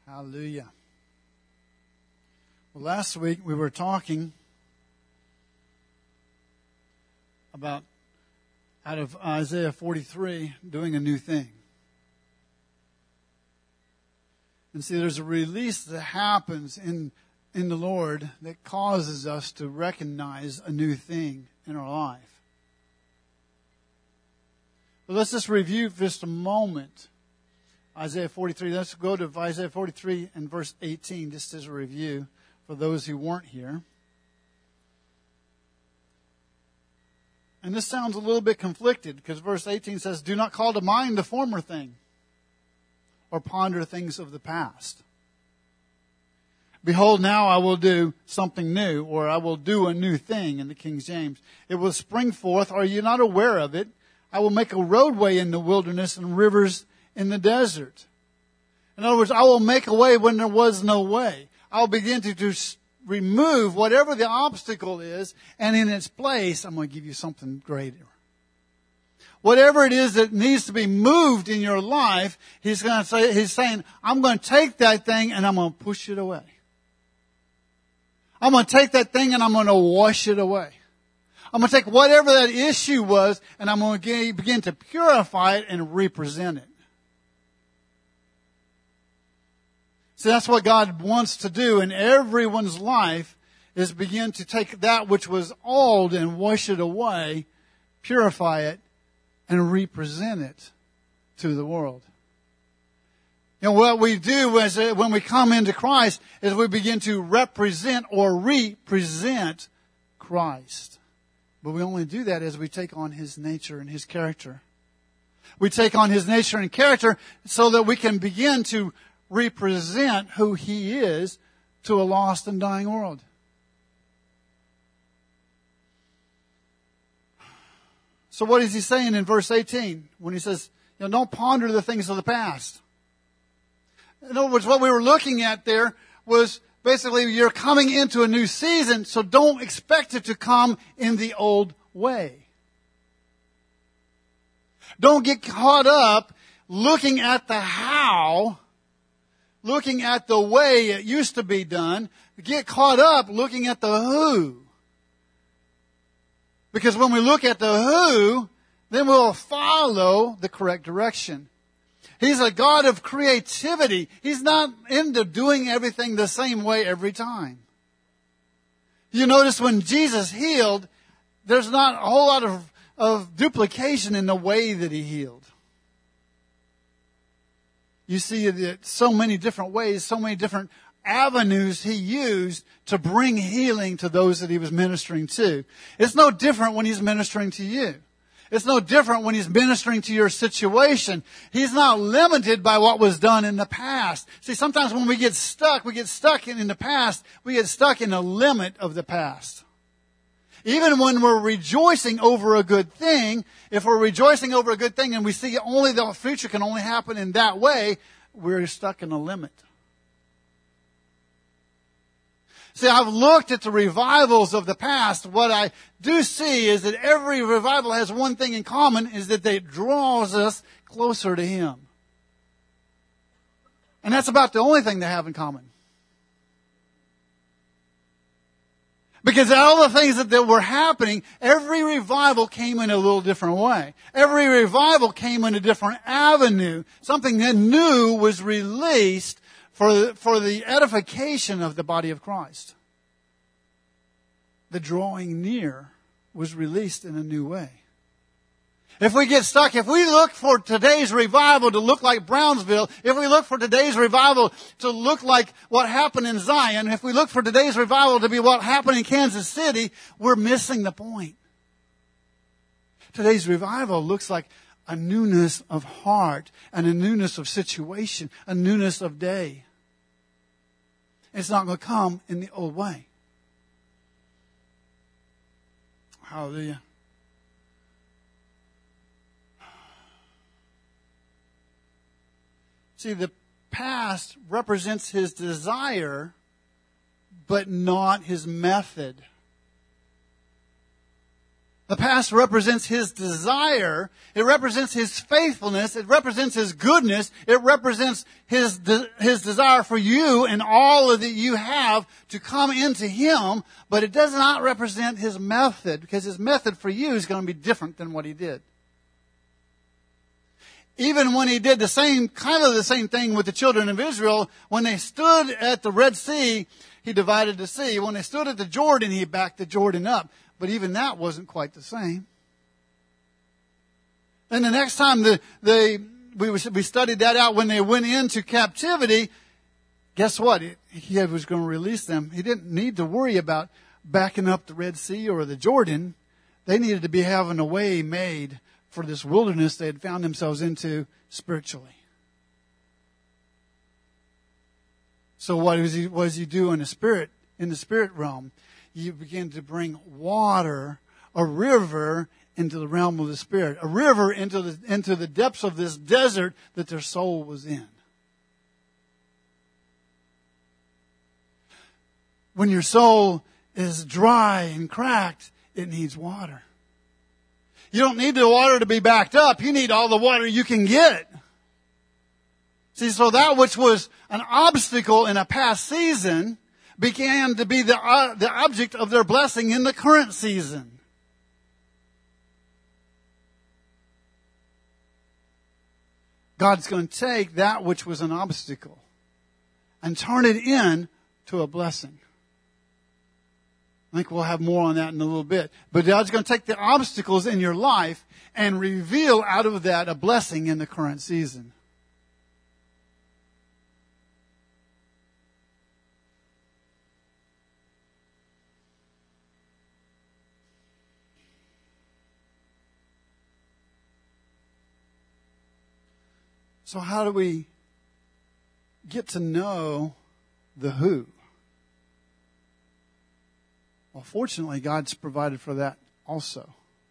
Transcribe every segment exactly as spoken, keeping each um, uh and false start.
Hallelujah. Well, last week we were talking about, out of Isaiah forty-three, doing a new thing. And see, there's a release that happens in, in the Lord that causes us to recognize a new thing in our life. But let's just review for just a moment Isaiah forty-three. Let's go to Isaiah forty-three and verse eighteen, just as a review for those who weren't here. And this sounds a little bit conflicted because verse eighteen says, "Do not call to mind the former thing or ponder things of the past. Behold, now I will do something new," or "I will do a new thing" in the King James. "It will spring forth. Are you not aware of it? I will make a roadway in the wilderness and rivers in the desert." In other words, I will make a way when there was no way. I'll begin to, to remove whatever the obstacle is, and in its place, I'm going to give you something greater. Whatever it is that needs to be moved in your life, he's going to say, he's saying, I'm going to take that thing and I'm going to push it away. I'm going to take that thing and I'm going to wash it away. I'm going to take whatever that issue was and I'm going to begin to purify it and represent it. See, that's what God wants to do in everyone's life, is begin to take that which was old and wash it away, purify it, and represent it to the world. You know, what we do is, when we come into Christ is we begin to represent or represent Christ. But we only do that as we take on His nature and His character. We take on His nature and character so that we can begin to represent who He is to a lost and dying world. So what is He saying in verse eighteen when He says, you know, don't ponder the things of the past? In other words, what we were looking at there was basically you're coming into a new season, so don't expect it to come in the old way. Don't get caught up looking at the how, looking at the way it used to be done. Get caught up looking at the who. Because when we look at the who, then we'll follow the correct direction. He's a God of creativity. He's not into doing everything the same way every time. You notice when Jesus healed, there's not a whole lot of, of duplication in the way that He healed. You see that so many different ways, so many different avenues He used to bring healing to those that He was ministering to. It's no different when He's ministering to you. It's no different when He's ministering to your situation. He's not limited by what was done in the past. See, sometimes when we get stuck, we get stuck in, in the past, we get stuck in the limit of the past. Even when we're rejoicing over a good thing, if we're rejoicing over a good thing and we see only the future can only happen in that way, we're stuck in a limit. See, I've looked at the revivals of the past. What I do see is that every revival has one thing in common, is that they draws us closer to Him. And that's about the only thing they have in common. Because all the things that, that were happening, every revival came in a little different way. Every revival came in a different avenue. Something that new was released for the, for the edification of the body of Christ. The drawing near was released in a new way. If we get stuck, if we look for today's revival to look like Brownsville, if we look for today's revival to look like what happened in Zion, if we look for today's revival to be what happened in Kansas City, we're missing the point. Today's revival looks like a newness of heart and a newness of situation, a newness of day. It's not going to come in the old way. Hallelujah. See, the past represents His desire, but not His method. The past represents His desire. It represents His faithfulness. It represents His goodness. It represents His, de- His desire for you and all of that you have to come into Him. But it does not represent His method, because His method for you is going to be different than what He did. Even when He did the same, kind of the same thing with the children of Israel, when they stood at the Red Sea, He divided the sea. When they stood at the Jordan, He backed the Jordan up. But even that wasn't quite the same. And the next time the, they, we, we studied that out when they went into captivity, guess what? He was going to release them. He didn't need to worry about backing up the Red Sea or the Jordan. They needed to be having a way made for this wilderness they had found themselves into spiritually. So what does he, what does he do in the spirit, in the spirit realm? You begin to bring water, a river, into the realm of the Spirit. A river into the, into the depths of this desert that their soul was in. When your soul is dry and cracked, it needs water. You don't need the water to be backed up. You need all the water you can get. See, so that which was an obstacle in a past season began to be the, uh, the object of their blessing in the current season. God's going to take that which was an obstacle and turn it into a blessing. I think we'll have more on that in a little bit. But God's going to take the obstacles in your life and reveal out of that a blessing in the current season. So how do we get to know the who? Well, fortunately, God's provided for that also.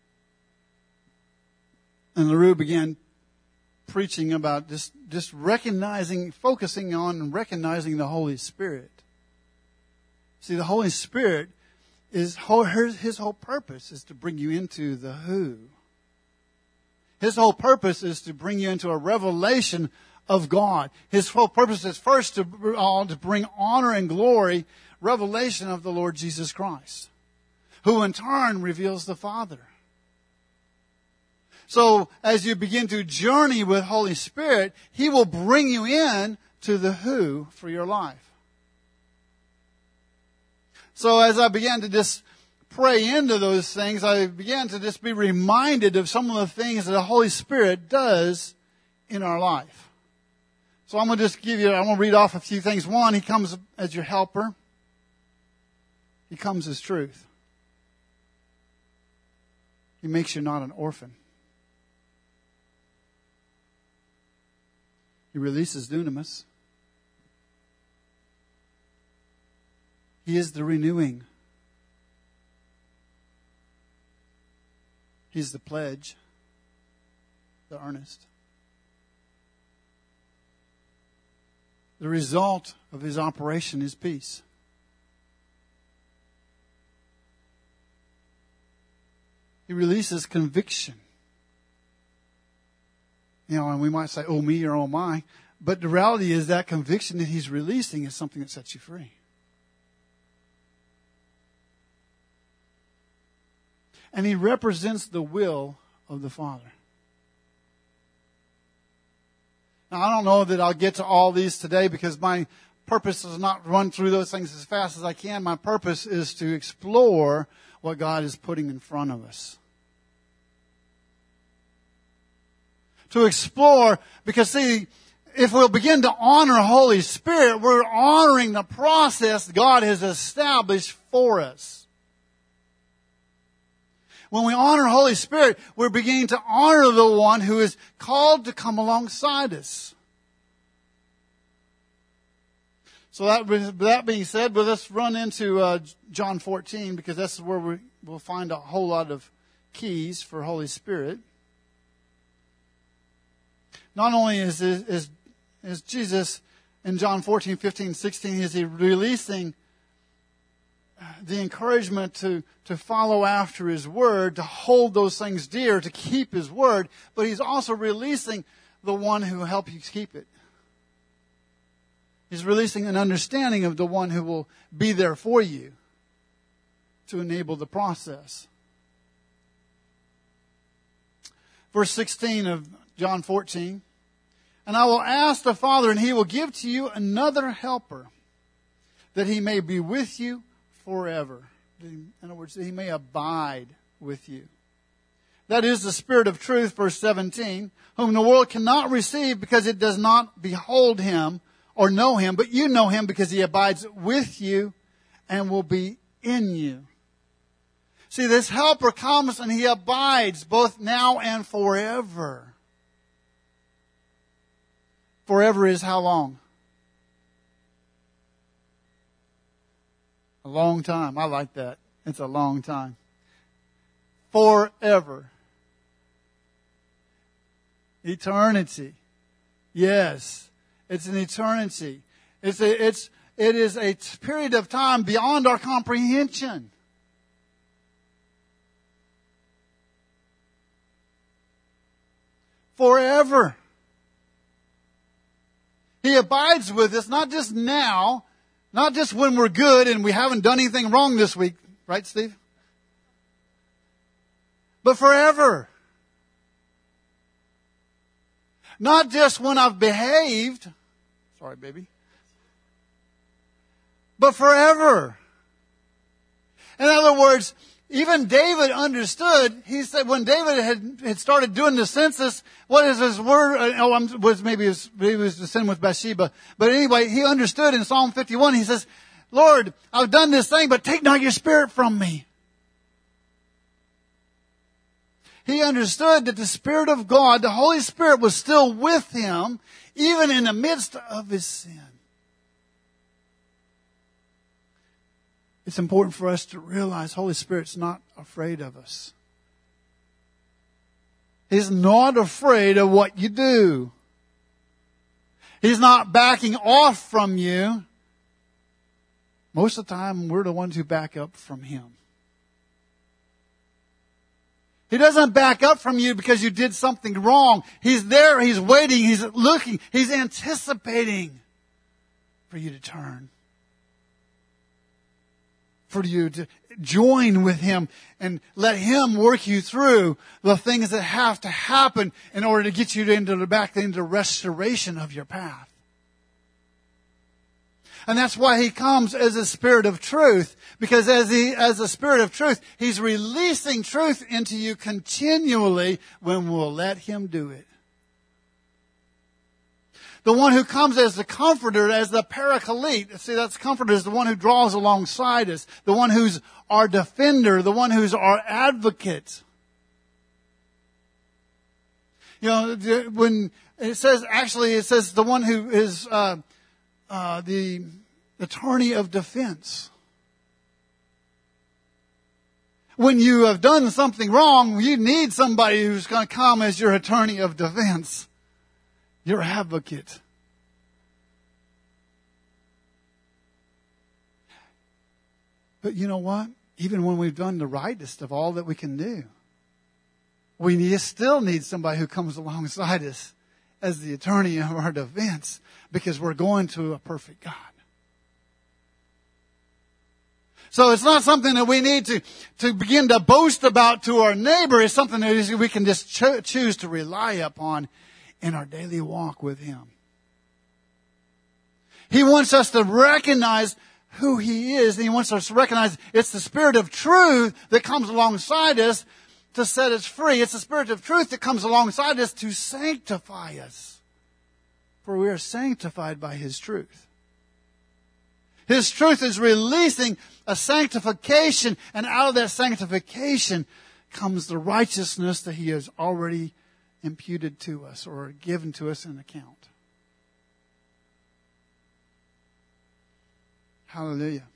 And LaRue began preaching about just, just recognizing, focusing on and recognizing the Holy Spirit. See, the Holy Spirit is, His whole purpose is to bring you into the who. His whole purpose is to bring you into a revelation of God. His whole purpose is first to, uh, to bring honor and glory, revelation of the Lord Jesus Christ, who in turn reveals the Father. So as you begin to journey with Holy Spirit, He will bring you in to the who for your life. So as I began to just pray into those things, I began to just be reminded of some of the things that the Holy Spirit does in our life. So I'm going to just give you, I'm going to read off a few things. One, He comes as your helper. He comes as truth. He makes you not an orphan. He releases dunamis. He is the renewing. He's the pledge, the earnest. The result of His operation is peace. He releases conviction. You know, and we might say, oh me or oh my. But the reality is that conviction that He's releasing is something that sets you free. And He represents the will of the Father. Now, I don't know that I'll get to all these today because my purpose is not run through those things as fast as I can. My purpose is to explore what God is putting in front of us. To explore, because see, if we'll begin to honor Holy Spirit, we're honoring the process God has established for us. When we honor Holy Spirit, we're beginning to honor the one who is called to come alongside us. So that, with that being said, well, let's run into uh, John fourteen, because that's where we will find a whole lot of keys for Holy Spirit. Not only is, is, is Jesus in John fourteen, fifteen, sixteen, is He releasing the encouragement to, to follow after His Word, to hold those things dear, to keep His Word, but He's also releasing the one who will help you keep it. He's releasing an understanding of the one who will be there for you to enable the process. Verse sixteen of John fourteen. And I will ask the Father, and He will give to you another helper, that He may be with you forever. In other words, that He may abide with you. That is the Spirit of truth, verse seventeen, whom the world cannot receive because it does not behold Him or know Him, but you know Him because He abides with you and will be in you. See, this helper comes and He abides both now and forever. Forever is how long? A long time. I like that. It's a long time. Forever. Eternity. Yes. It's an eternity. It's a, it's, it is a period of time beyond our comprehension. Forever. He abides with us, not just now, not just when we're good and we haven't done anything wrong this week. Right, Steve? But forever. Not just when I've behaved. Sorry, baby. But forever. In other words, even David understood. He said when David had, had started doing the census, what is his word? Oh, I'm, was maybe his, maybe it was the sin with Bathsheba. But anyway, he understood in Psalm fifty-one. He says, Lord, I've done this thing, but take not your Spirit from me. He understood that the Spirit of God, the Holy Spirit, was still with him, even in the midst of his sin. It's important for us to realize Holy Spirit's not afraid of us. He's not afraid of what you do. He's not backing off from you. Most of the time, we're the ones who back up from Him. He doesn't back up from you because you did something wrong. He's there, He's waiting, He's looking, He's anticipating for you to turn. For you to join with Him and let Him work you through the things that have to happen in order to get you into the back into restoration of your path. And that's why He comes as a Spirit of truth. Because as He, as a Spirit of truth, He's releasing truth into you continually when we'll let Him do it. The one who comes as the comforter, as the paraclete. See, that's comforter is the one who draws alongside us. The one who's our defender. The one who's our advocate. You know, when it says, actually it says the one who is uh, uh, the attorney of defense. When you have done something wrong, you need somebody who's going to come as your attorney of defense. Your advocate. But you know what? Even when we've done the rightest of all that we can do, we need, still need somebody who comes alongside us as the attorney of our defense, because we're going to a perfect God. So it's not something that we need to, to begin to boast about to our neighbor. It's something that we can just cho- choose to rely upon in our daily walk with Him. He wants us to recognize who He is. And He wants us to recognize it's the Spirit of truth that comes alongside us to set us free. It's the Spirit of truth that comes alongside us to sanctify us. For we are sanctified by His truth. His truth is releasing a sanctification, and out of that sanctification comes the righteousness that He has already imputed to us or given to us in account. Hallelujah.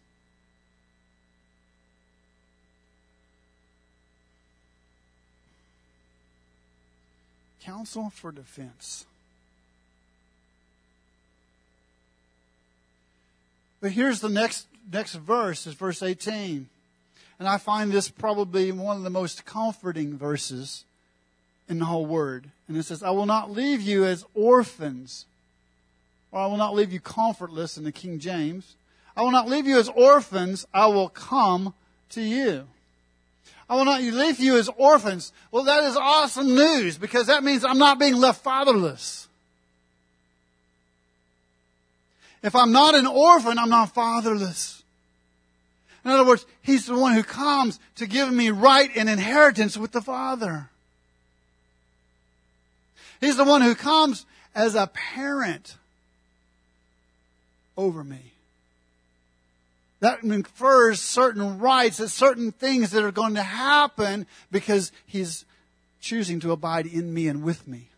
Counsel for defense. But here's the next next verse is verse eighteen. And I find this probably one of the most comforting verses in the whole Word. And it says, I will not leave you as orphans, or I will not leave you comfortless in the King James. I will not leave you as orphans, I will come to you. I will not leave you as orphans. Well, that is awesome news, because that means I'm not being left fatherless. If I'm not an orphan, I'm not fatherless. In other words, He's the one who comes to give me right and inheritance with the Father. He's the one who comes as a parent over me. That confers certain rights, certain things that are going to happen because He's choosing to abide in me and with me.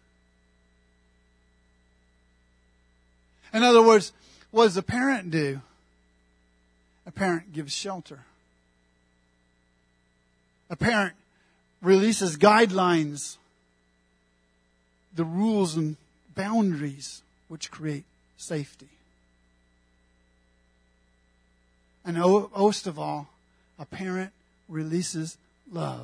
In other words, what does a parent do? A parent gives shelter. A parent releases guidelines, the rules and boundaries which create safety. And most of all, a parent releases love.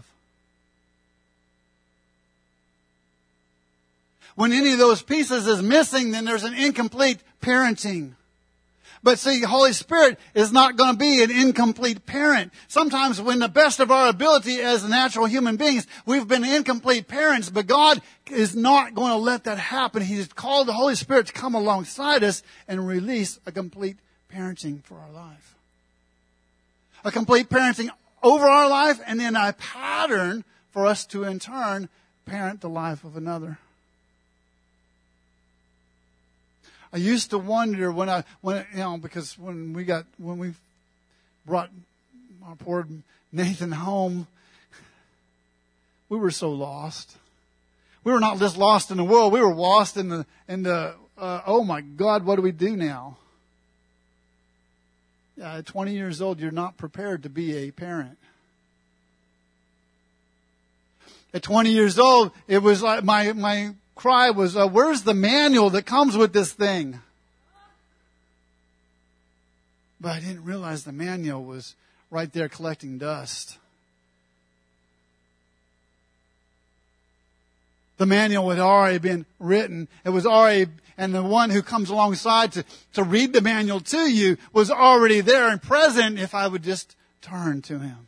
When any of those pieces is missing, then there's an incomplete parenting. But see, the Holy Spirit is not going to be an incomplete parent. Sometimes when the best of our ability as natural human beings, we've been incomplete parents, but God is not going to let that happen. He's called the Holy Spirit to come alongside us and release a complete parenting for our life. A complete parenting over our life, and then a pattern for us to in turn parent the life of another. I used to wonder when I, when you know, because when we got, when we brought our poor Nathan home, we were so lost. We were not just lost in the world, we were lost in the, in the, uh, oh my God, what do we do now? Yeah, at twenty years old, you're not prepared to be a parent. At twenty years old, it was like my, my, cry was, uh, where's the manual that comes with this thing? But I didn't realize the manual was right there collecting dust. The manual had already been written. It was already, and the one who comes alongside to, to read the manual to you was already there and present if I would just turn to Him.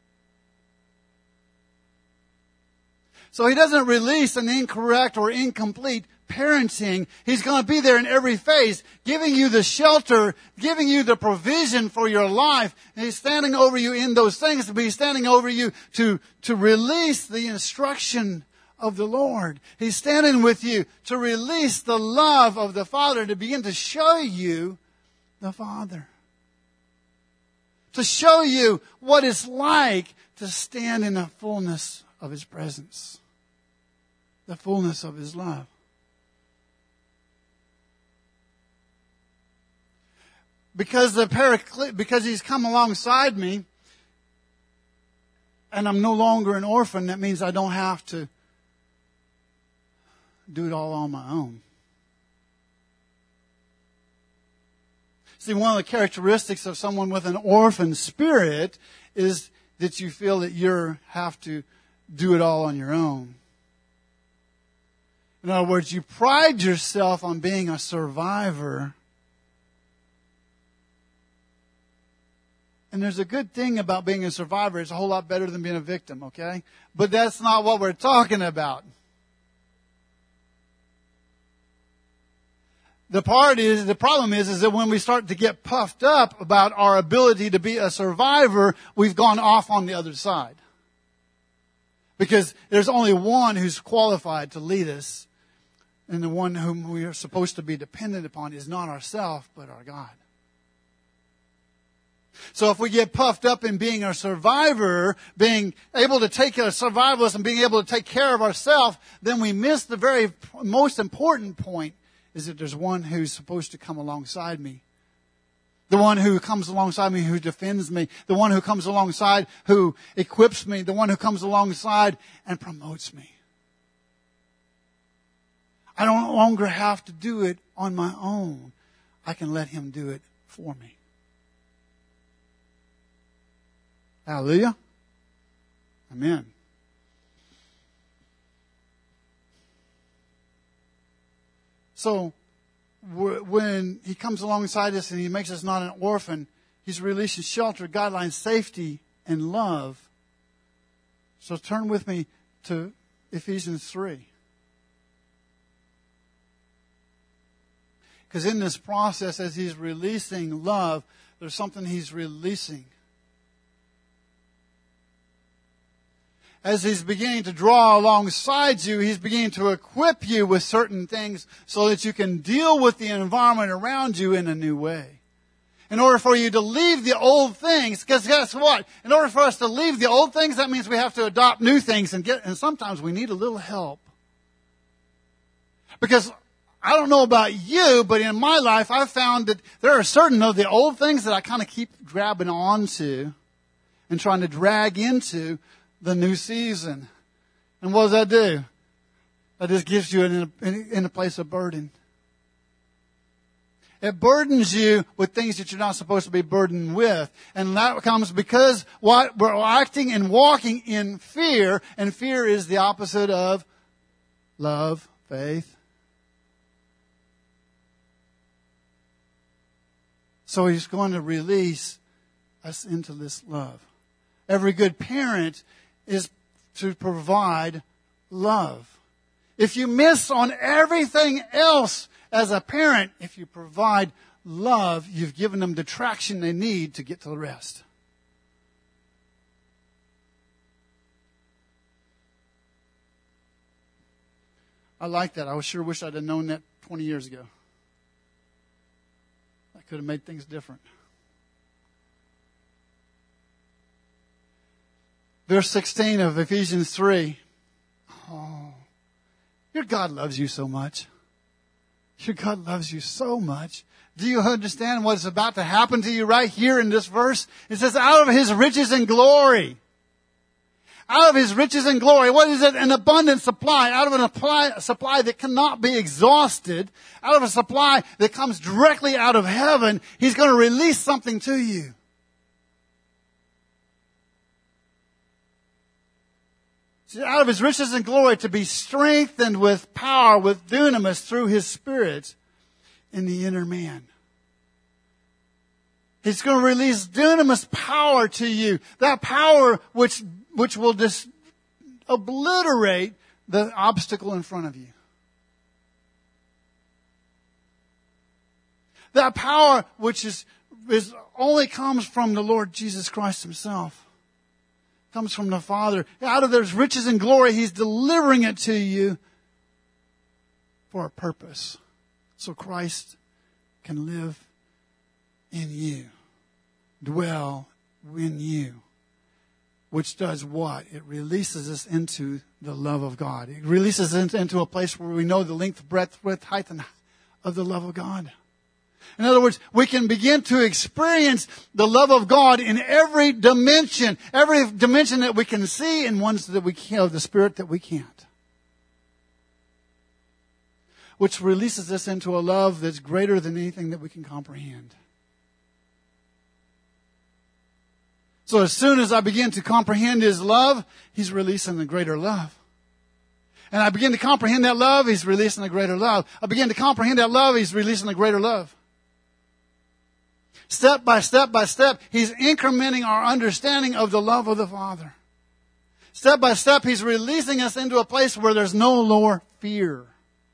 So He doesn't release an incorrect or incomplete parenting. He's going to be there in every phase, giving you the shelter, giving you the provision for your life. And He's standing over you in those things, but He's standing over you to, to release the instruction of the Lord. He's standing with you to release the love of the Father, to begin to show you the Father. To show you what it's like to stand in the fullness of His presence. The fullness of His love. Because the paraclete, because He's come alongside me, and I'm no longer an orphan, that means I don't have to do it all on my own. See, one of the characteristics of someone with an orphan spirit is that you feel that you have to do it all on your own. In other words, you pride yourself on being a survivor. And there's a good thing about being a survivor. It's a whole lot better than being a victim, okay? But that's not what we're talking about. The part is, the problem is, is that when we start to get puffed up about our ability to be a survivor, we've gone off on the other side. Because there's only one who's qualified to lead us. And the one whom we are supposed to be dependent upon is not ourselves, but our God. So if we get puffed up in being a survivor, being able to take care of survivalists and being able to take care of ourselves, then we miss the very most important point, is that there's one who's supposed to come alongside me. The one who comes alongside me, who defends me. The one who comes alongside, who equips me. The one who comes alongside and promotes me. I don't longer have to do it on my own. I can let Him do it for me. Hallelujah. Amen. So, when he comes alongside us and he makes us not an orphan, he's releasing shelter, guidelines, safety, and love. So turn with me to Ephesians three. Because in this process, as he's releasing love, there's something he's releasing. As he's beginning to draw alongside you, he's beginning to equip you with certain things so that you can deal with the environment around you in a new way. In order for you to leave the old things, because guess what? In order for us to leave the old things, that means we have to adopt new things, and get, and sometimes we need a little help. Because I don't know about you, but in my life, I've found that there are certain of the old things that I kind of keep grabbing onto and trying to drag into the new season. And what does that do? That just gives you in a, in a place of burden. It burdens you with things that you're not supposed to be burdened with. And that comes because what we're acting and walking in fear, and fear is the opposite of love, faith. So he's going to release us into this love. Every good parent is to provide love. If you miss on everything else as a parent, if you provide love, you've given them the traction they need to get to the rest. I like that. I sure wish I'd have known that twenty years ago. I could have made things different. Verse sixteen of Ephesians three. Oh, your God loves you so much. Your God loves you so much. Do you understand what is about to happen to you right here in this verse? It says, out of His riches and glory. Out of His riches and glory. What is it? An abundant supply. Out of an apply, a supply that cannot be exhausted. Out of a supply that comes directly out of heaven. He's going to release something to you. Out of His riches and glory, to be strengthened with power, with dunamis, through His Spirit in the inner man. He's going to release dunamis power to you. That power which, which will just obliterate the obstacle in front of you. That power which is, is only comes from the Lord Jesus Christ Himself. Comes from the Father. Out of those riches and glory, He's delivering it to you for a purpose. So Christ can live in you. Dwell in you. Which does what? It releases us into the love of God. It releases us into a place where we know the length, breadth, width, height, and of the love of God. In other words, we can begin to experience the love of God in every dimension, every dimension that we can see, and ones that we can't, of the Spirit that we can't. Which releases us into a love that's greater than anything that we can comprehend. So as soon as I begin to comprehend His love, He's releasing the greater love. And I begin to comprehend that love, He's releasing a greater love. I begin to comprehend that love, He's releasing a greater love. Step by step by step, He's incrementing our understanding of the love of the Father. Step by step, He's releasing us into a place where there's no more fear.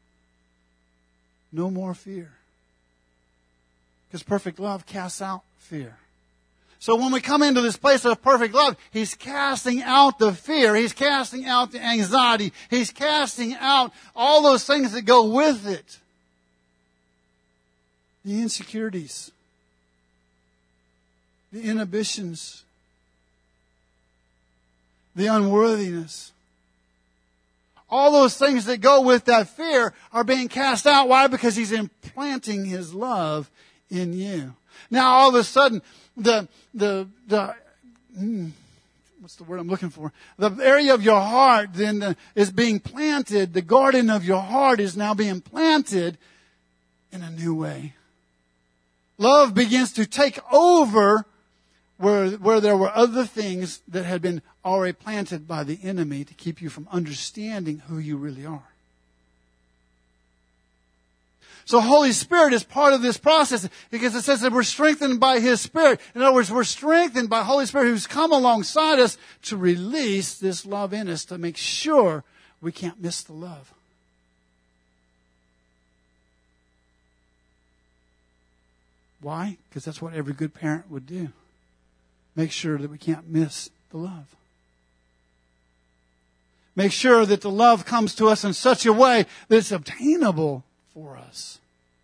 No more fear. Because perfect love casts out fear. So when we come into this place of perfect love, He's casting out the fear. He's casting out the anxiety. He's casting out all those things that go with it. The insecurities. The inhibitions. The unworthiness. All those things that go with that fear are being cast out. Why? Because He's implanting His love in you. Now all of a sudden, the, the, the, hmm, what's the word I'm looking for? The area of your heart then the, is being planted. The garden of your heart is now being planted in a new way. Love begins to take over where, where there were other things that had been already planted by the enemy to keep you from understanding who you really are. So Holy Spirit is part of this process because it says that we're strengthened by His Spirit. In other words, we're strengthened by Holy Spirit who's come alongside us to release this love in us to make sure we can't miss the love. Why? Because that's what every good parent would do. Make sure that we can't miss the love. Make sure that the love comes to us in such a way that it's obtainable for us.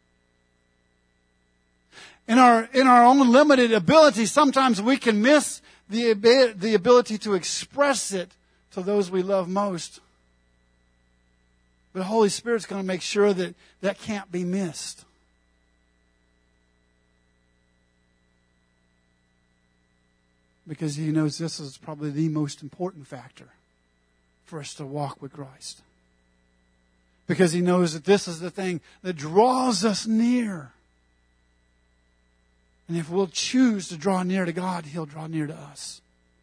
In our, in our own limited ability, sometimes we can miss the, the ability to express it to those we love most. But the Holy Spirit's going to make sure that that can't be missed. Because He knows this is probably the most important factor for us to walk with Christ. Because He knows that this is the thing that draws us near. And if we'll choose to draw near to God, He'll draw near to us.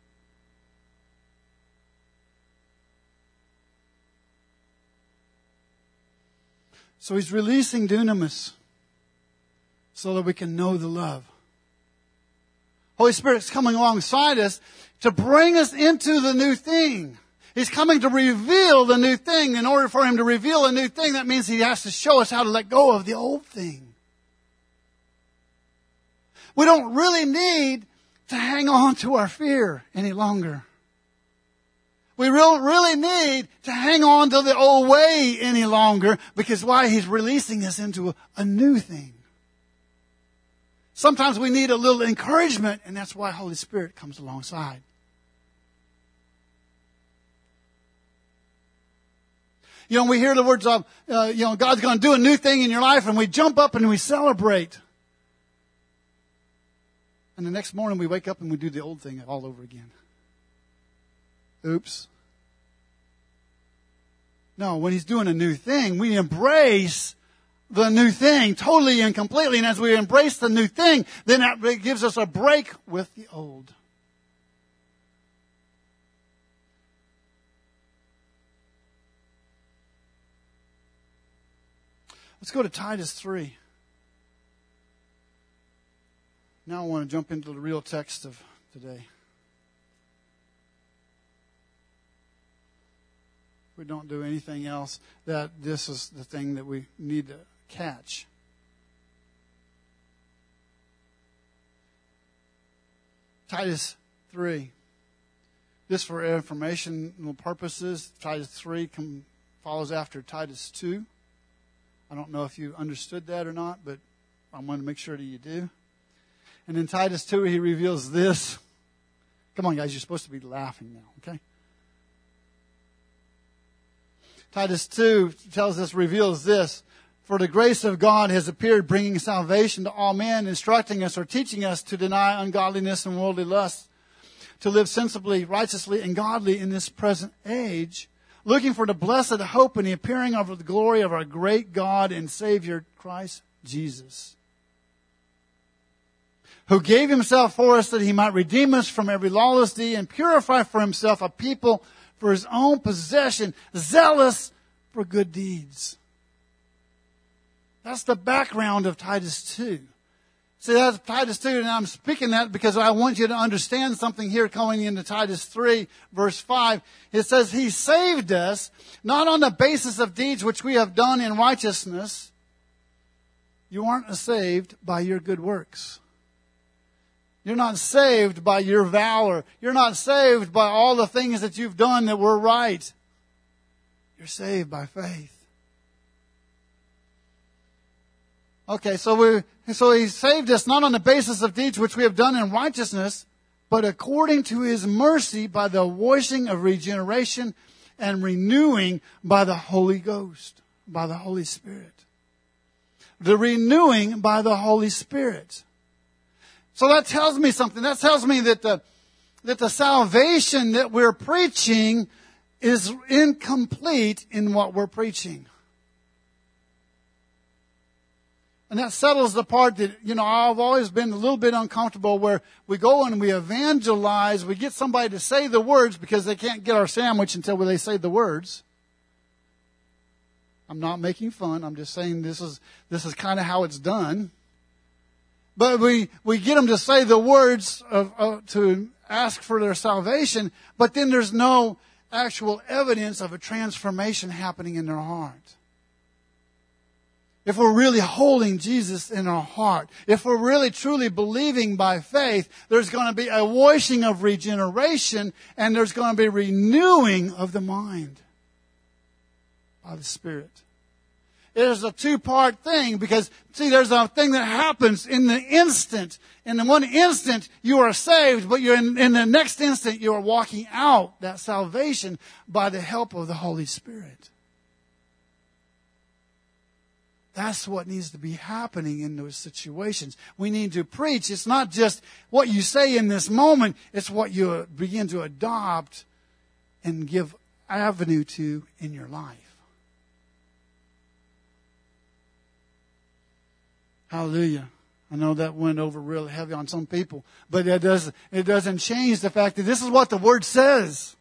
So He's releasing dunamis so that we can know the love. Holy Spirit's coming alongside us to bring us into the new thing. He's coming to reveal the new thing. In order for Him to reveal a new thing, that means He has to show us how to let go of the old thing. We don't really need to hang on to our fear any longer. We don't really need to hang on to the old way any longer, because why? He's releasing us into a, a new thing. Sometimes we need a little encouragement, and that's why Holy Spirit comes alongside. You know, we hear the words of, uh, you know, God's going to do a new thing in your life, and we jump up and we celebrate. And the next morning we wake up and we do the old thing all over again. Oops. No, when He's doing a new thing, we embrace the new thing totally and completely. And as we embrace the new thing, then that gives us a break with the old. Let's go to Titus three. Now I want to jump into the real text of today. If we don't do anything else, that this is the thing that we need to catch. Titus three. This for informational purposes. Titus three come, follows after Titus two. I don't know if you understood that or not, but I want to make sure that you do. And in Titus two, he reveals this. Come on, guys, you're supposed to be laughing now, okay? Titus two tells us, reveals this. For the grace of God has appeared, bringing salvation to all men, instructing us or teaching us to deny ungodliness and worldly lusts, to live sensibly, righteously, and godly in this present age, looking for the blessed hope and the appearing of the glory of our great God and Savior, Christ Jesus, who gave Himself for us that He might redeem us from every lawless deed and purify for Himself a people for His own possession, zealous for good deeds. That's the background of Titus two. See, that's Titus two, and I'm speaking that because I want you to understand something here going into Titus three, verse five. It says, He saved us, not on the basis of deeds which we have done in righteousness. You aren't saved by your good works. You're not saved by your valor. You're not saved by all the things that you've done that were right. You're saved by faith. Okay, so we so He saved us not on the basis of deeds which we have done in righteousness, but according to His mercy by the washing of regeneration and renewing by the Holy Ghost, by the Holy Spirit. The renewing by the Holy Spirit. So that tells me something. That tells me that the that the salvation that we're preaching is incomplete in what we're preaching. In And that settles the part that, you know, I've always been a little bit uncomfortable where we go and we evangelize, we get somebody to say the words because they can't get our sandwich until they say the words. I'm not making fun. I'm just saying this is this is kind of how it's done. But we, we get them to say the words of, of, to ask for their salvation, but then there's no actual evidence of a transformation happening in their heart. If we're really holding Jesus in our heart, if we're really truly believing by faith, there's going to be a washing of regeneration and there's going to be renewing of the mind by the Spirit. It is a two-part thing because, see, there's a thing that happens in the instant. In the one instant, you are saved, but you're in, in the next instant, you are walking out that salvation by the help of the Holy Spirit. That's what needs to be happening in those situations. We need to preach. It's not just what you say in this moment. It's what you begin to adopt and give avenue to in your life. Hallelujah. I know that went over real heavy on some people, but it doesn't, it doesn't change the fact that this is what the Word says.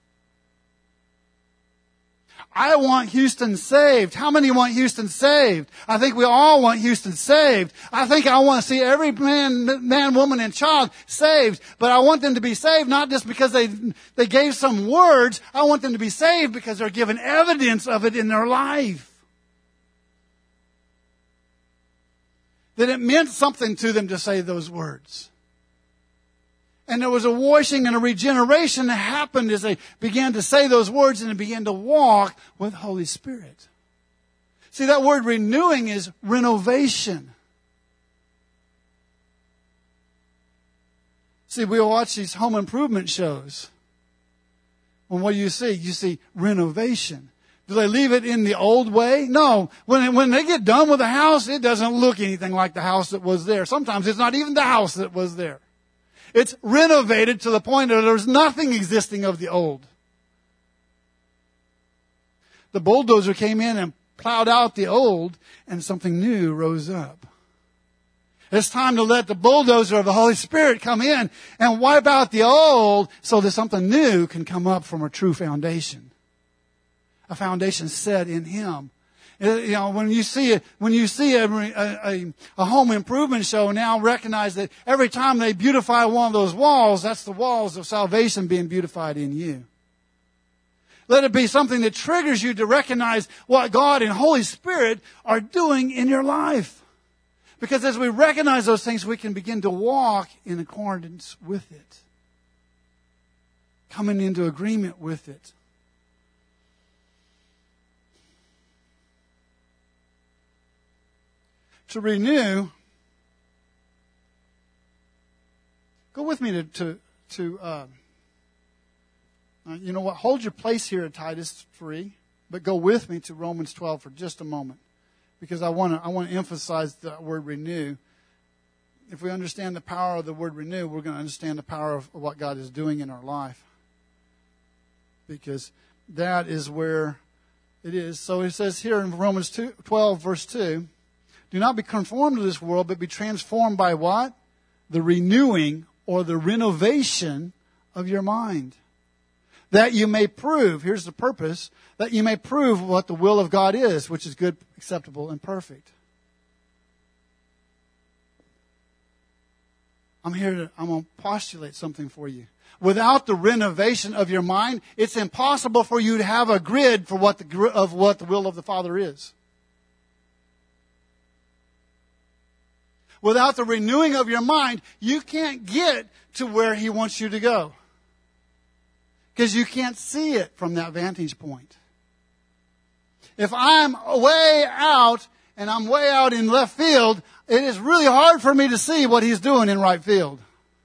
I want Houston saved. How many want Houston saved? I think we all want Houston saved. I think I want to see every man, man, woman, and child saved. But I want them to be saved not just because they, they gave some words. I want them to be saved because they're given evidence of it in their life. That it meant something to them to say those words. And there was a washing and a regeneration that happened as they began to say those words and began to walk with Holy Spirit. See, that word renewing is renovation. See, we watch these home improvement shows. And what do you see? You see renovation. Do they leave it in the old way? No. When, when they get done with the house, it doesn't look anything like the house that was there. Sometimes it's not even the house that was there. It's renovated to the point that there's nothing existing of the old. The bulldozer came in and plowed out the old, and something new rose up. It's time to let the bulldozer of the Holy Spirit come in and wipe out the old so that something new can come up from a true foundation. A foundation set in Him. You know, when you see it, when you see a, a, a home improvement show now, recognize that every time they beautify one of those walls, that's the walls of salvation being beautified in you. Let it be something that triggers you to recognize what God and Holy Spirit are doing in your life. Because as we recognize those things, we can begin to walk in accordance with it. Coming into agreement with it. To renew, go with me to, to, to uh, uh, you know what, hold your place here at Titus three, but go with me to Romans twelve for just a moment, because I want to I want to emphasize the word renew. If we understand the power of the word renew, we're going to understand the power of what God is doing in our life, because that is where it is. So it says here in Romans twelve, verse two, do not be conformed to this world, but be transformed by what? The renewing or the renovation of your mind. That you may prove, here's the purpose, that you may prove what the will of God is, which is good, acceptable, and perfect. I'm here to, I'm going to postulate something for you. Without the renovation of your mind, it's impossible for you to have a grid for what the, of what the will of the Father is. Without the renewing of your mind, you can't get to where He wants you to go. Because you can't see it from that vantage point. If I'm way out and I'm way out in left field, it is really hard for me to see what He's doing in right field.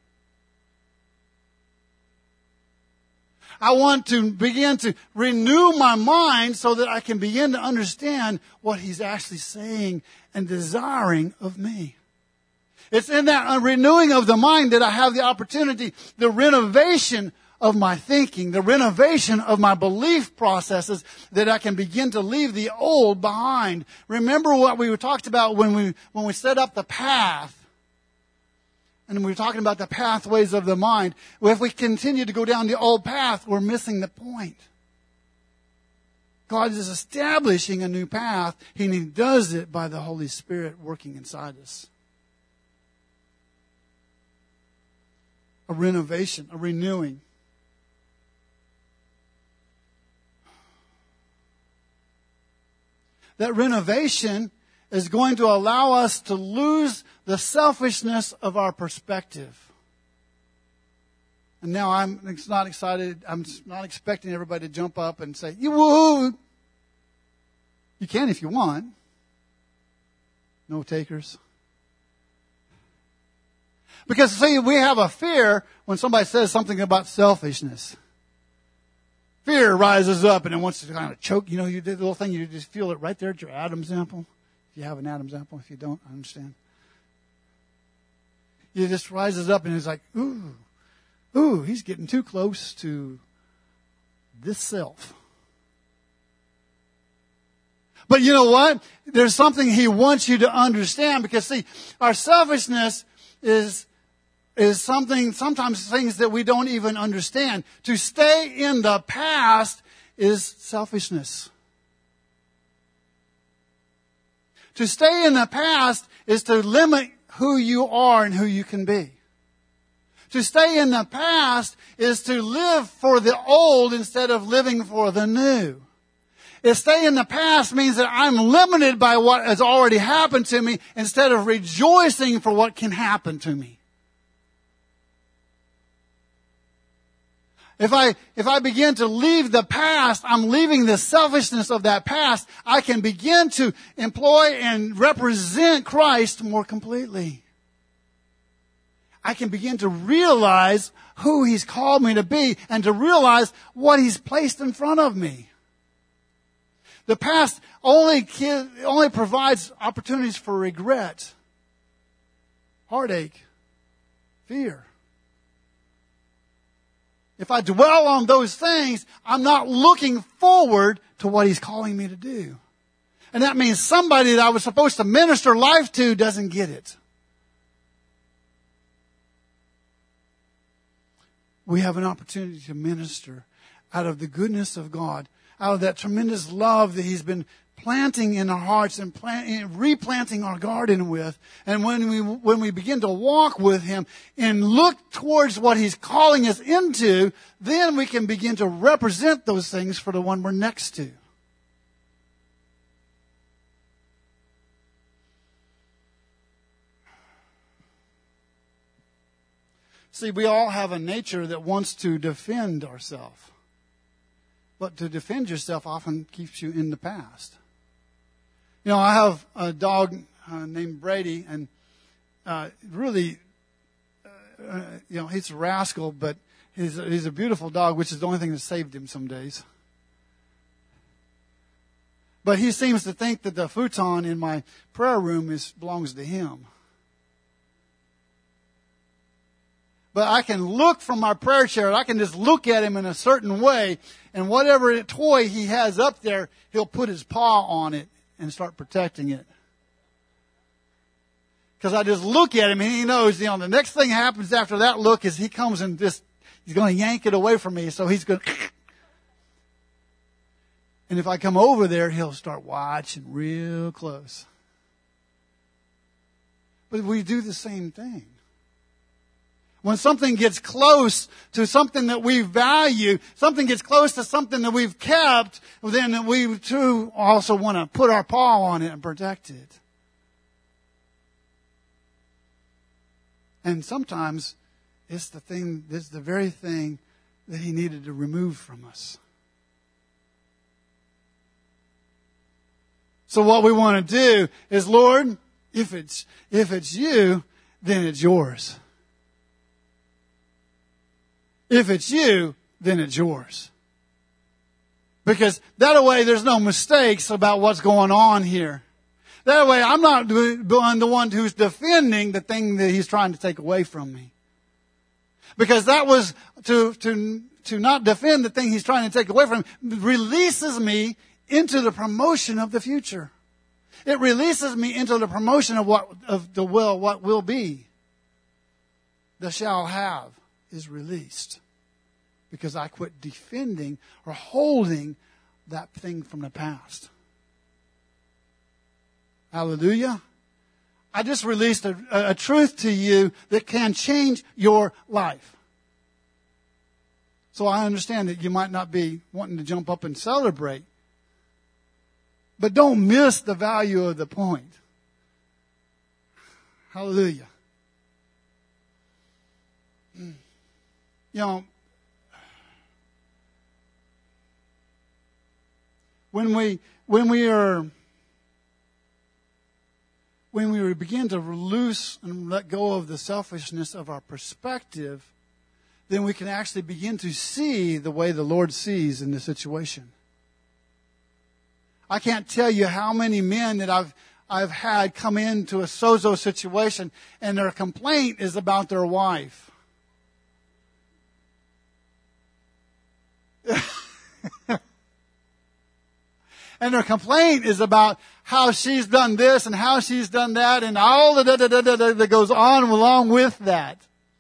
I want to begin to renew my mind so that I can begin to understand what He's actually saying and desiring of me. It's in that renewing of the mind that I have the opportunity, the renovation of my thinking, the renovation of my belief processes, that I can begin to leave the old behind. Remember what we talked about when we when we set up the path. And we were talking about the pathways of the mind. Well, if we continue to go down the old path, we're missing the point. God is establishing a new path, and He does it by the Holy Spirit working inside us. A renovation, a renewing. That renovation is going to allow us to lose the selfishness of our perspective. And now I'm not excited. I'm not expecting everybody to jump up and say, "You woo!" You can if you want. No takers. Because, see, we have a fear when somebody says something about selfishness. Fear rises up and it wants to kind of choke. You know, you did the little thing, you just feel it right there at your Adam's apple. If you have an Adam's apple, if you don't, I understand. It just rises up and it's like, ooh, ooh, he's getting too close to this self. But you know what? There's something He wants you to understand, because, see, our selfishness is is something, sometimes things that we don't even understand. To stay in the past is selfishness. To stay in the past is to limit who you are and who you can be. To stay in the past is to live for the old instead of living for the new. To stay in the past means that I'm limited by what has already happened to me instead of rejoicing for what can happen to me. If I, if I begin to leave the past, I'm leaving the selfishness of that past. I can begin to employ and represent Christ more completely. I can begin to realize who He's called me to be and to realize what He's placed in front of me. The past only, only provides opportunities for regret, heartache, fear. If I dwell on those things, I'm not looking forward to what He's calling me to do. And that means somebody that I was supposed to minister life to doesn't get it. We have an opportunity to minister out of the goodness of God, out of that tremendous love that He's been planting in our hearts and plant, replanting our garden with. And when we when we begin to walk with Him and look towards what He's calling us into, then we can begin to represent those things for the one we're next to. See, we all have a nature that wants to defend ourselves. But to defend yourself often keeps you in the past. You know, I have a dog uh, named Brady, and uh, really, uh, you know, he's a rascal, but he's a, he's a beautiful dog, which is the only thing that saved him some days. But he seems to think that the futon in my prayer room is belongs to him. But I can look from my prayer chair, I can just look at him in a certain way, and whatever toy he has up there, he'll put his paw on it and start protecting it. Because I just look at him and he knows, you know, the next thing happens after that look is he comes and just, he's going to yank it away from me, so he's going to... And if I come over there, he'll start watching real close. But we do the same thing. When something gets close to something that we value, something gets close to something that we've kept, then we too also want to put our paw on it and protect it. And sometimes it's the thing, it's the very thing that He needed to remove from us. So what we want to do is, Lord, if it's, if it's You, then it's Yours. If it's You, then it's Yours. Because that way there's no mistakes about what's going on here. That way I'm not the one who's defending the thing that He's trying to take away from me. Because that was to, to, to not defend the thing he's trying to take away from him, releases me into the promotion of the future. It releases me into the promotion of what, of the will, what will be. The shall have is released. Because I quit defending or holding that thing from the past. Hallelujah. I just released a, a truth to you that can change your life. So I understand that you might not be wanting to jump up and celebrate. But don't miss the value of the point. Hallelujah. You know, when we when we are when we begin to loose and let go of the selfishness of our perspective, then we can actually begin to see the way the Lord sees in the situation. I can't tell you how many men that I've I've had come into a sozo situation and their complaint is about their wife. And their complaint is about how she's done this and how she's done that and all the da da da da da that goes on along with that.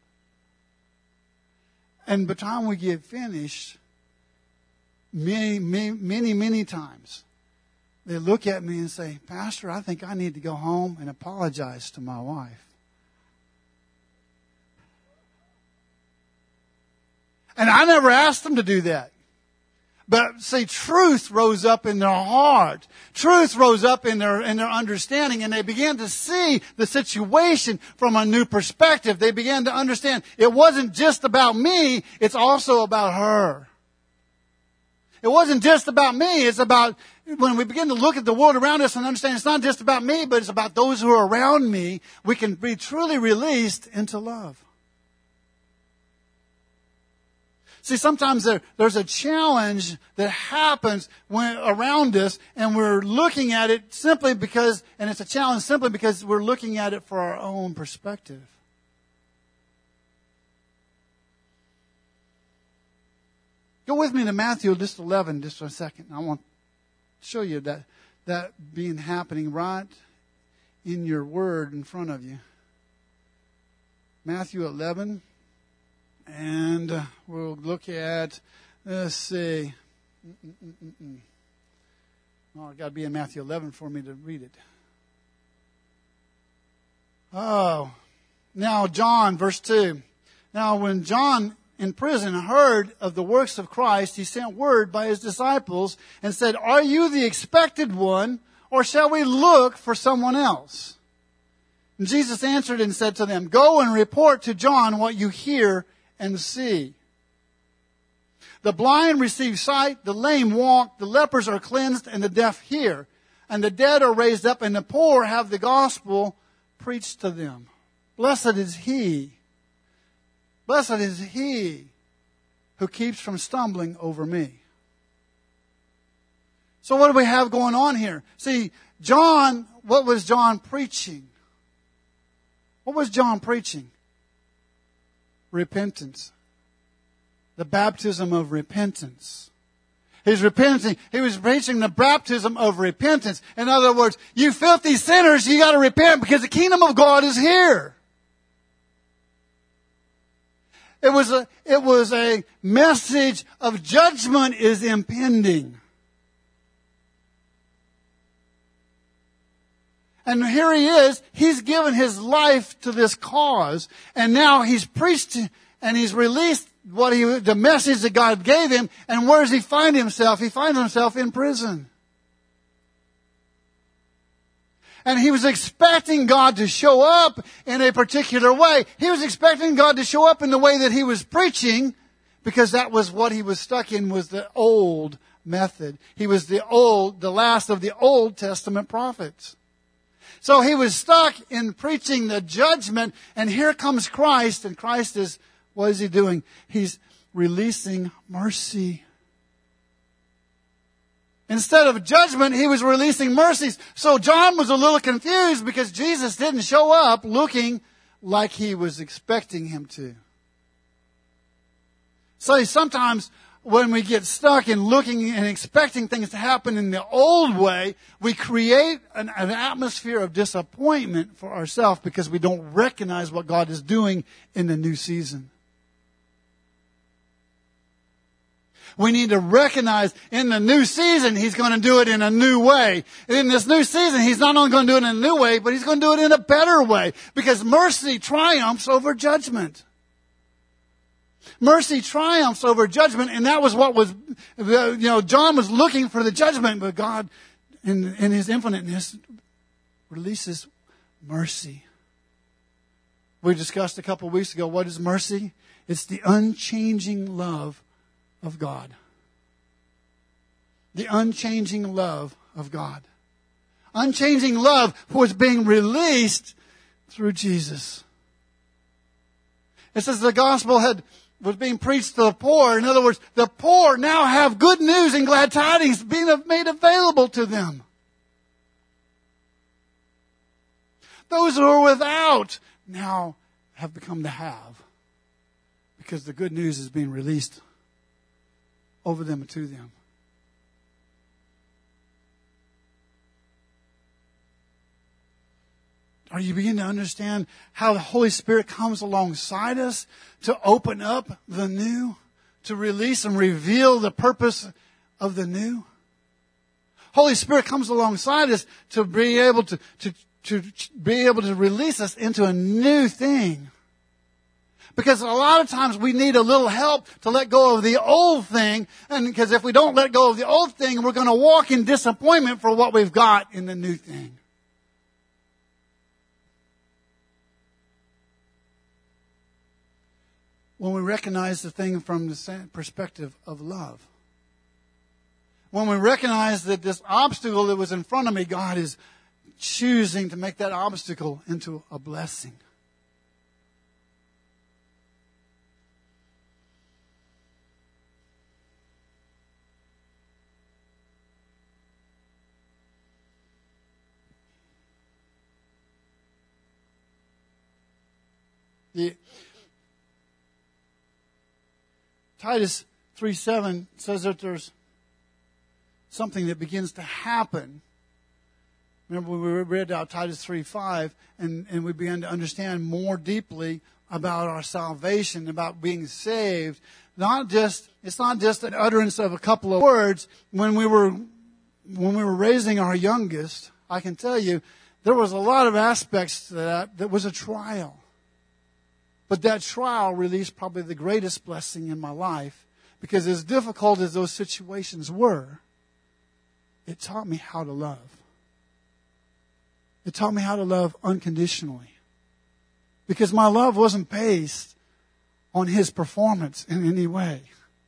And by the time we get finished, many, many, many, many times, they look at me and say, Pastor, I think I need to go home and apologize to my wife. And I never asked them to do that. But see, truth rose up in their heart. Truth rose up in their, in their understanding, and they began to see the situation from a new perspective. They began to understand it wasn't just about me, it's also about her. It wasn't just about me, it's about, when we begin to look at the world around us and understand it's not just about me, but it's about those who are around me, we can be truly released into love. See, sometimes there, there's a challenge that happens when around us, and we're looking at it simply because, and it's a challenge simply because we're looking at it for our own perspective. Go with me to Matthew just eleven just for a second. I want to show you that that being happening right in your word in front of you. Matthew eleven. And uh, we'll look at, let's see. Mm-mm-mm-mm. Oh, it's got to be in Matthew eleven for me to read it. Oh, now John, verse two. Now when John in prison heard of the works of Christ, he sent word by his disciples and said, Are you the expected one, or shall we look for someone else? And Jesus answered and said to them, Go and report to John what you hear and see. The blind receive sight, the lame walk, the lepers are cleansed, and the deaf hear. And the dead are raised up, and the poor have the gospel preached to them. Blessed is he, blessed is he who keeps from stumbling over me. So what do we have going on here? See, John, what was John preaching? What was John preaching? Repentance. The baptism of repentance. He's repenting. He was preaching the baptism of repentance. In other words, you filthy sinners, you got to repent because the kingdom of God is here. It was a, it was a message of judgment is impending. And here he is, he's given his life to this cause, and now he's preached and he's released what he, the message that God gave him, and where does he find himself? He finds himself in prison. And he was expecting God to show up in a particular way. He was expecting God to show up in the way that he was preaching, because that was what he was stuck in, was the old method. He was the old, the last of the Old Testament prophets. So he was stuck in preaching the judgment, and here comes Christ, and Christ is, what is he doing? He's releasing mercy. Instead of judgment, he was releasing mercies. So John was a little confused because Jesus didn't show up looking like he was expecting him to. So sometimes when we get stuck in looking and expecting things to happen in the old way, we create an, an atmosphere of disappointment for ourselves because we don't recognize what God is doing in the new season. We need to recognize in the new season, He's going to do it in a new way. In this new season, He's not only going to do it in a new way, but He's going to do it in a better way because mercy triumphs over judgment. Mercy triumphs over judgment, and that was what was, you know, John was looking for the judgment, but God, in, in His infiniteness, releases mercy. We discussed a couple of weeks ago, what is mercy? It's the unchanging love of God. The unchanging love of God. Unchanging love was being released through Jesus. It says the gospel had was being preached to the poor. In other words, the poor now have good news and glad tidings being made available to them. Those who are without now have become the have, because the good news is being released over them and to them. Are you beginning to understand how the Holy Spirit comes alongside us to open up the new, to release and reveal the purpose of the new? Holy Spirit comes alongside us to be able to, to, to be able to release us into a new thing. Because a lot of times we need a little help to let go of the old thing. And because if we don't let go of the old thing, we're going to walk in disappointment for what we've got in the new thing. When we recognize the thing from the perspective of love. When we recognize that this obstacle that was in front of me, God is choosing to make that obstacle into a blessing. The Titus three seven says that there's something that begins to happen. Remember when we read out Titus three five and, and we began to understand more deeply about our salvation, about being saved. Not just, it's not just an utterance of a couple of words. When we were, when we were raising our youngest, I can tell you, there was a lot of aspects to that that was a trial. But that trial released probably the greatest blessing in my life, because as difficult as those situations were, it taught me how to love. It taught me how to love unconditionally. Because my love wasn't based on His performance in any way.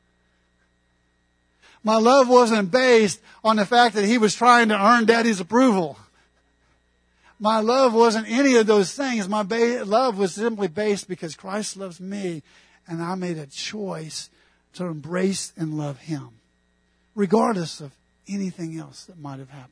My love wasn't based on the fact that He was trying to earn Daddy's approval. My love wasn't any of those things. My ba- love was simply based because Christ loves me, and I made a choice to embrace and love Him, regardless of anything else that might have happened.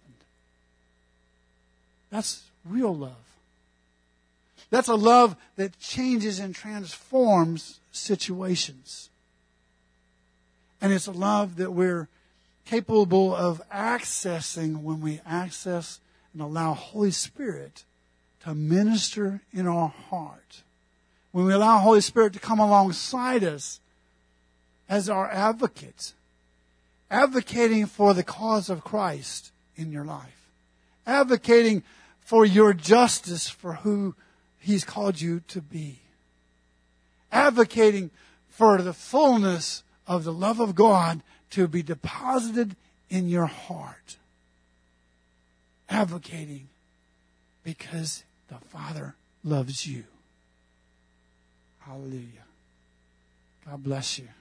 That's real love. That's a love that changes and transforms situations. And it's a love that we're capable of accessing when we access and allow Holy Spirit to minister in our heart. When we allow Holy Spirit to come alongside us as our advocate, advocating for the cause of Christ in your life, advocating for your justice for who He's called you to be, advocating for the fullness of the love of God to be deposited in your heart. Advocating because the Father loves you. Hallelujah. God bless you.